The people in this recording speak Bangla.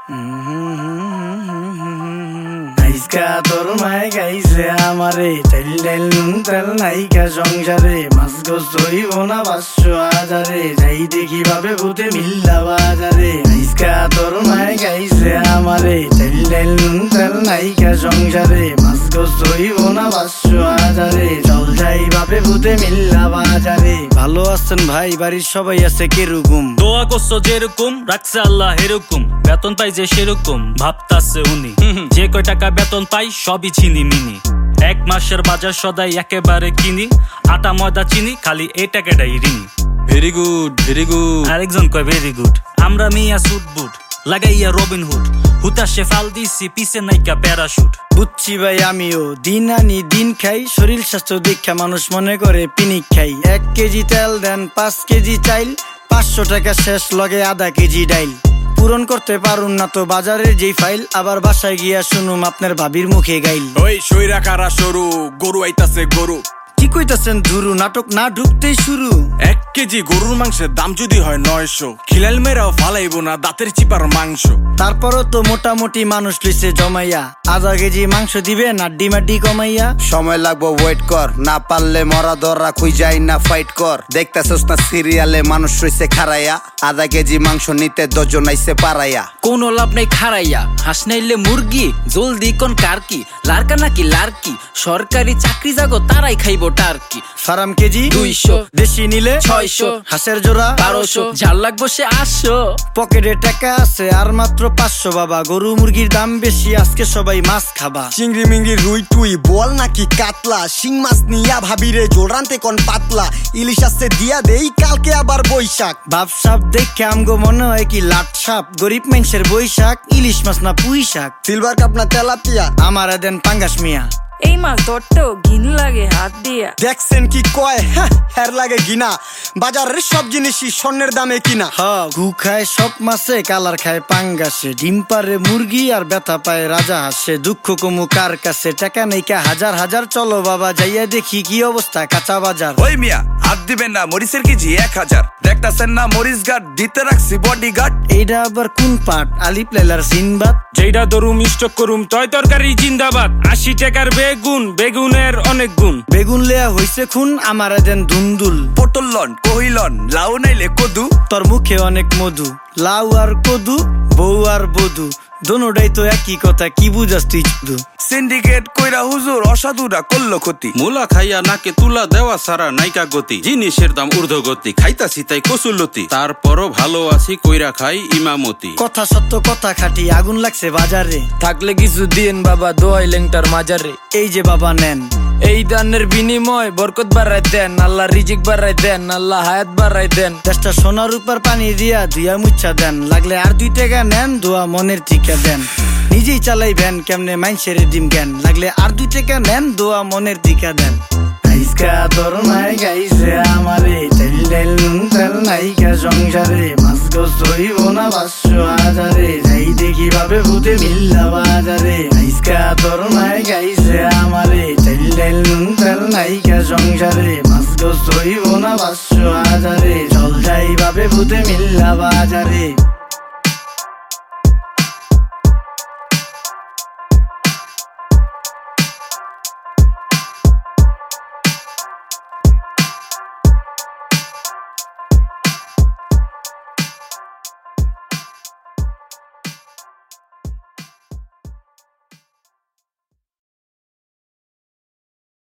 আইসকা তোর মায় গাইছে আমারে তেল তেল নুন তেল নাইকা সংসারে মাছ গোস হইব না 500,000 যাই দেখি ভাবে ভূতে মিল্লা বাজারে। আইসকা তোর মায় গাইছে আমারে তেল তেল নুন তেল নাইকা সংসারে মাছ গোস হইব না 500,000 চল যাই ভাবে ভূতে মিল্লা বাজারে। ভালো আছেন ভাই, বাড়ির সবাই আছে কিরকম? দোয়া করছো যেরকম রাখছে আল্লাহ এরকম, বেতন পাই যে সেরকম ভাবতাছে উনি। যে কয় টাকা বেতন পাই সবই চিনি মিনি, এক মাসের বাজার সদাই একেবারে কিনি, আটা ময়দা চিনি খালি এই টাকাটাই ঋণী। Very good very good. আরেকজন কয় ভেরি গুড। আমরা মিয়া সুট বুট লাগাইয়া রবিন হুড, হুতাশে ফাল দিছি পিছে নাইকা প্যারাশুট। বুঝছি ভাই আমিও দিন আনি দিন খাই, শরীর স্বাস্থ্য দীক্ষা মানুষ মনে করে পিনিক খাই। 1 কেজি তেল দেন 5 কেজি চাইল, 500 টাকা শেষ লগে আধা কেজি ডাইল। পূরণ করতে পারুন না তো বাজারের যেই ফাইল, আবার বাসায় গিয়া শুনুম আপনার ভাবির মুখে গাইল। ওই সইরা কারা সরু গরু আইতাছে গরু। কি কইতাছেন ধুরু, নাটক না ঢুকতেই শুরু। 1 কেজি গরুর মাংসের দাম যদি হয় 900, খিলাল মেরাও ফালাইব না দাঁতের চিপার মাংস। তারপরও তো মোটামুটি মানুষ লইছে জমাইয়া, আধা কেজি মাংস দিবে নাড্ডি মাড্ডি কমাইয়া। সময় লাগবো ওয়েট কর, না পারলে মরা দররা খুই যাই না ফাইট কর। দেখতাছস না সিরিয়ালে মানুষ রইছে খারাইয়া, আধা কেজি মাংস নিতে 10 জন আইছে পারাইয়া। কোনো লাভ নাই খারাইয়া, হাঁস নাইলে মুরগি, জলদি কোন কার কি লারকা নাকি লারকি, সরকারি চাকরি যাগো তারাই খাইব টার্কি। ফার্ম কেজি 200, দেশি নিলে 600, হাঁসের জোড়া 1200, ঝাল লাগবো সে 800। পকেটে টাকা আছে আর মাত্র 500 বাবা, গরু মুরগির দাম বেশি আজকে সবাই মাছ খাবা। চিংড়ি মিংড়ি রুই টুই বল নাকি কাতলা, শিং মাছ নিয়া ভাবিরে জোল রানতে কোন পাতলা। ইলিশ আসছে দিয়া দেই কালকে আবার বৈশাখ। বাপ সাপ দেখে আমগো মনে হয় কি লাট সাপ, গরিব মানুষের বৈশাখ ইলিশ মাছ না পুঁই শাক। সিলভার কাপ না তেলাপিয়া, আমারে দেন পাঙ্গাস মিয়া। এই মাছ ধরতেও ঘিন লাগে হাত দিয়া। দেখছেন কি কয় হের লাগে গিনা, বাজারের সব জিনিসই স্বর্ণের দামে কিনা। গু খায় সব মাছে কালার খায় পাঙ্গাসে, ডিম পারে মুরগি আর ব্যথা পায় রাজা হাসে। দুঃখ কমু কার কাছে, টাকা নেই কা হাজার হাজার, চলো বাবা যাইয়া দেখি কি অবস্থা কাঁচা বাজার। ওই মিয়া হাত দিবেন না, মরিচের কেজি 1000। দেখতাছেন না মরিচ গার্ড দিতে রাখছি বডি গার্ড। এইটা আবার কোন পাট, আলিপ লাইলার সিনবাদ? যেইটা দরুম স্টক করুম তয় তরকারি জিন্দাবাদ। 80 টাকার বেগুন, বেগুনের অনেক গুণ। বেগুন লেয়া হইছে খুন, আমারে দেন ধুন্দুল। পটল লন কহিলন লাউ নাইলে কদু। তোর মুখে অনেক মধু, লাউ আর কদু, বউ আর বধু, দোনোটাই তো একই কথা, কি বুঝাস তুই শুধু? সিন্ডিকেট কইরা হুজুর অসাধুরা করলো ক্ষতি। মুলা খাইয়া নাকে তুলা দেওয়া সারা নাইকা গতি, জিনিসের দাম ঊর্ধ্বগতি, খাইতাছি তাই কসুলতি, তারপরও ভালো আছি কইরা খাই ইমামতি। কথা সত্য কথা খাটি, আগুন লাগছে বাজারে। থাকলে কিছু দিন বাবা দোয়াই লেংটার মাজারে। এই যে বাবা নেন, এই দানের বিনিময় বরকত বাড়াই দেন, আল্লাহ রিজিক বাড়াই দেন, আল্লাহ হায়াত বাড়াই দেন। দেশটা সোনার উপর পানি দিয়া ধুয়া মুচ্ছা দেন, লাগলে আর 2 টাকা নেন, দোয়া মনের টিকা দেন। নিজেই চালাই ভ্যান কেমনে মাইনসের দিম জ্ঞান, লাগলে আর 2 টাকা নেন, দোয়া মনের টিকা দেন। আইসকা তোর মায় গাইছে আমারে তেল তেল নুন তেল নাইকা সংসারে মাছ গোস হইব না 500,000 যাই দেখি ভাবে ভূতে মিল্লা বাজারে। আইসকা তোর মায় গাইছে আমারে তেল তেল নুন তেল নাইকা সংসারে মাছ গোস হইব না 500,000 চল যাই ভাবে ভূতে মিল্লা বাজারে।